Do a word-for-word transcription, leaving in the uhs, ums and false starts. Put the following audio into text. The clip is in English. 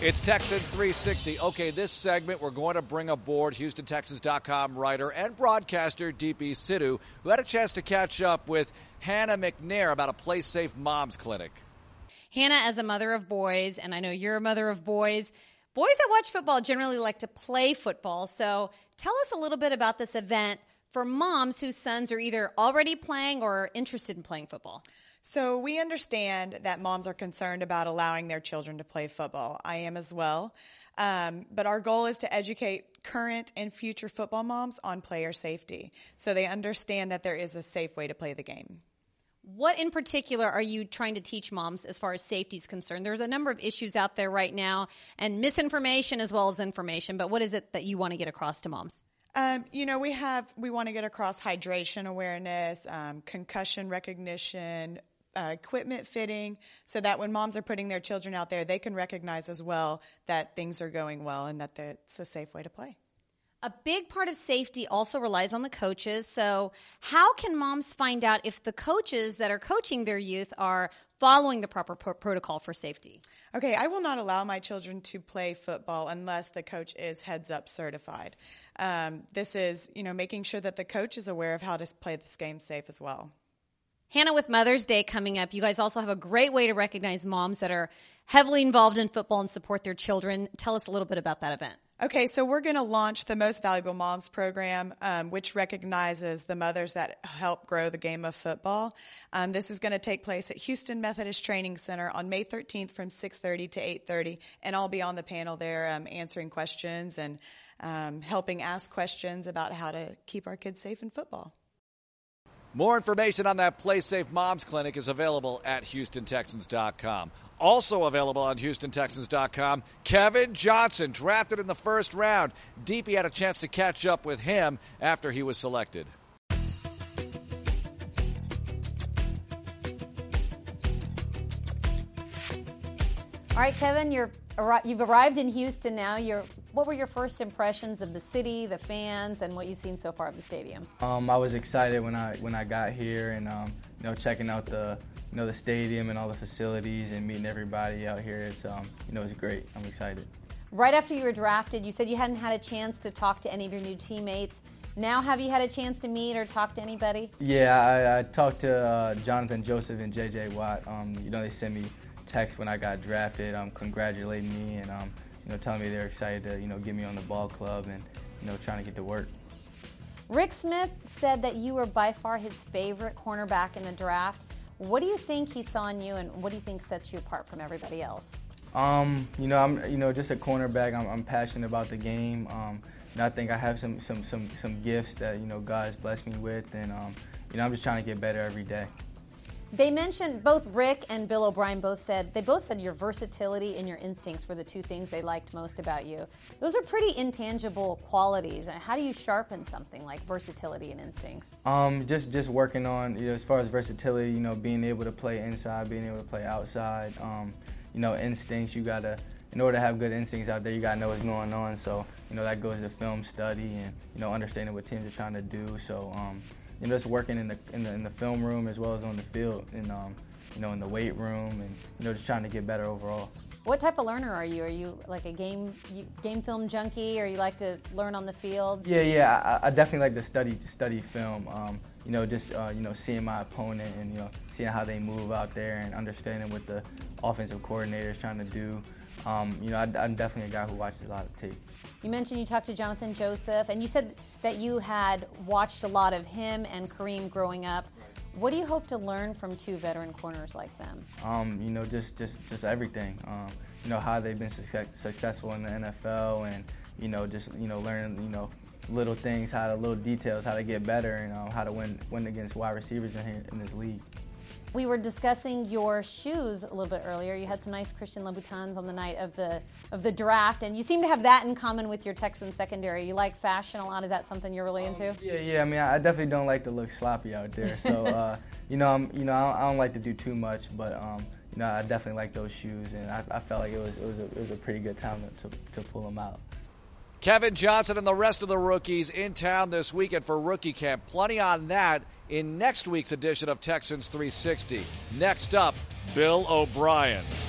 It's Texans three sixty. Okay, this segment, we're going to bring aboard Houston Texans dot com writer and broadcaster D P Sidhu, who had a chance to catch up with Hannah McNair about a Play Safe Moms Clinic. Hannah, as a mother of boys, and I know you're a mother of boys, boys that watch football generally like to play football. So tell us a little bit about this event for moms whose sons are either already playing or interested in playing football. So we understand that moms are concerned about allowing their children to play football. I am as well. Um, but our goal is to educate current and future football moms on player safety so they understand that there is a safe way to play the game. What in particular are you trying to teach moms as far as safety is concerned? There's a number of issues out there right now and misinformation as well as information, but what is it that you want to get across to moms? Um, you know, we have we want to get across hydration awareness, um, concussion recognition, Uh, equipment fitting, so that when moms are putting their children out there, they can recognize as well that things are going well and that it's a safe way to play. A big part of safety also relies on the coaches. So how can moms find out if the coaches that are coaching their youth are following the proper pro- protocol for safety? Okay, I will not allow my children to play football unless the coach is Heads Up certified. Um, this is, you know, making sure that the coach is aware of how to play this game safe as well. Hannah, with Mother's Day coming up, you guys also have a great way to recognize moms that are heavily involved in football and support their children. Tell us a little bit about that event. Okay, so we're going to launch the Most Valuable Moms program, um, which recognizes the mothers that help grow the game of football. Um, this is going to take place at Houston Methodist Training Center on May thirteenth from six thirty to eight thirty, and I'll be on the panel there um, answering questions and um, helping ask questions about how to keep our kids safe in football. More information on that Play Safe Moms Clinic is available at Houston Texans dot com. Also available on Houston Texans dot com, Kevin Johnson, drafted in the first round. D P had a chance to catch up with him after he was selected. All right, Kevin, you're, you've arrived in Houston now. You're, what were your first impressions of the city, the fans, and what you've seen so far of the stadium? Um, I was excited when I when I got here, and um, you know, checking out the you know the stadium and all the facilities and meeting everybody out here. It's um, you know, it's great. I'm excited. Right after you were drafted, you said you hadn't had a chance to talk to any of your new teammates. Now, have you had a chance to meet or talk to anybody? Yeah, I, I talked to uh, Jonathan Joseph and J J Watt. Um, you know, they sent me text when I got drafted, um, congratulating me and um, you know, telling me they're excited to you know get me on the ball club and you know trying to get to work. Rick Smith said that you were by far his favorite cornerback in the draft. What do you think he saw in you, and what do you think sets you apart from everybody else? Um, you know, I'm you know just a cornerback. I'm, I'm passionate about the game. Um, and I think I have some some some some gifts that you know God has blessed me with, and um, you know I'm just trying to get better every day. They mentioned, both Rick and Bill O'Brien both said, they both said your versatility and your instincts were the two things they liked most about you. Those are pretty intangible qualities. And how do you sharpen something like versatility and instincts? Um, just just working on, you know, as far as versatility, you know, being able to play inside, being able to play outside. Um, you know, instincts, you gotta, in order to have good instincts out there, you gotta know what's going on. So, you know, that goes to film study and, you know, understanding what teams are trying to do. So, um, you know, just working in the, in the in the film room as well as on the field, and um, you know, in the weight room, and you know, just trying to get better overall. What type of learner are you? Are you like a game you, game film junkie, or you like to learn on the field? Yeah, yeah, I, I definitely like to study study film. Um, you know, just uh, you know, seeing my opponent and you know, seeing how they move out there and understanding what the offensive coordinator is trying to do. Um, you know, I, I'm definitely a guy who watches a lot of tape. You mentioned you talked to Jonathan Joseph, and you said that you had watched a lot of him and Kareem growing up. What do you hope to learn from two veteran corners like them? Um, you know, just just just everything. Um, you know, how they've been success, successful in the N F L, and you know, just you know, learn you know, little things, how to little details, how to get better, and um, how to win win against wide receivers in here, in this league. We were discussing your shoes a little bit earlier. You had some nice Christian Louboutins on the night of the of the draft, and you seem to have that in common with your Texans secondary. You like fashion a lot. Is that something you're really into? Um, yeah, yeah. I mean, I definitely don't like to look sloppy out there. So, uh, you know, I'm, you know, I don't, I don't like to do too much, but um, you know, I definitely like those shoes, and I, I felt like it was it was a, it was a pretty good time to to pull them out. Kevin Johnson and the rest of the rookies in town this weekend for rookie camp. Plenty on that in next week's edition of Texans three sixty. Next up, Bill O'Brien.